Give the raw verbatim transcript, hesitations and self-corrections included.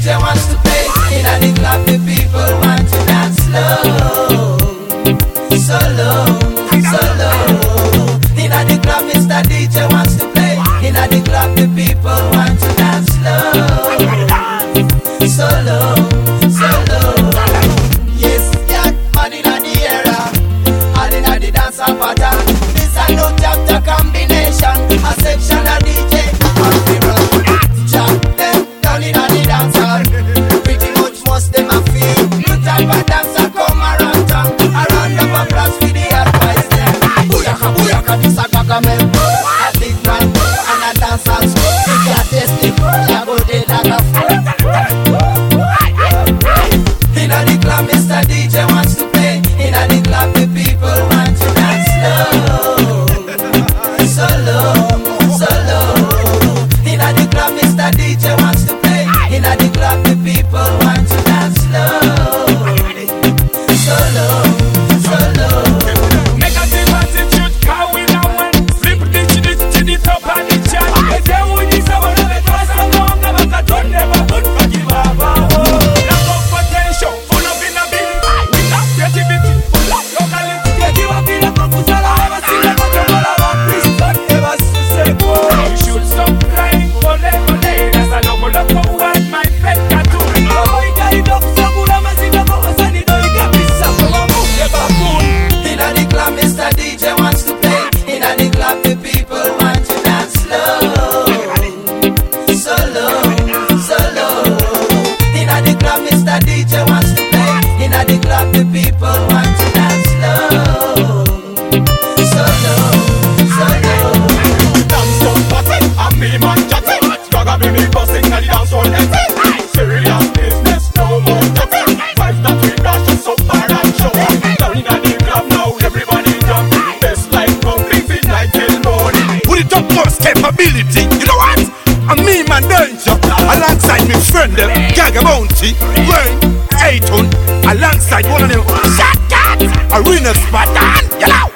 J wants to play. In a the club, the people want to dance slow, so low, so low. In a the club, Mister D J wants to play. In a the club, the people want to dance slow, so low, so low. Yes, that man in the era, all in the dance pattern. This a no chapter combination, a section of D J. Must be run, chop them down in the dance hall. Pretty much most them a feel. No type of dancer come around town. A round of applause for the advice them. Booyaka, booyaka, this a gagamel. A big man and a dancer. If you taste it, you go dead like a fool. Inna the club, Mister D J wants to play. Inna the club, the people want to dance slow, so low, so low. Inna the club, Mister D J wants to play. Inna the club, the people want to dance slow, so low, so low. Negative attitude, car we now win. Flip the chili to the top of the chat. If you want this, I will never pass along. Never got done, never done, forgive her. Lack of potential, full of inability. We lack creativity, full of locality. Creative up in a proposal, I ever seen a much of all about this. But ever say, boy, you should stop crying. Ole, ole, that's a double up for what my pet tattoo. Oh, it got it up, so good, I'm a sinner, but what's on it, oh, it got me some, so I'm off the baboon. Inna the club, Mister D J wants to play. Inna the club, the people want to dance slow, so low, so low. Inna the club, Mister D J wants to play. Inna the club, the people want to dance slow, so low, so low. Dance on party, and me man chatty. Gaga be me busting and the dance hall empty. Serious business, no more chatting. Vibes that we dash us so far and show. Down inna the club now, everybody jump. Best like pumping fit like till morning. Put it up most capability. You know what? And me man danger. Alongside me friend them, Gaga Bounty, Rain, Ayton. Alongside one of them, Shot Cat, Arena Spartan. You know.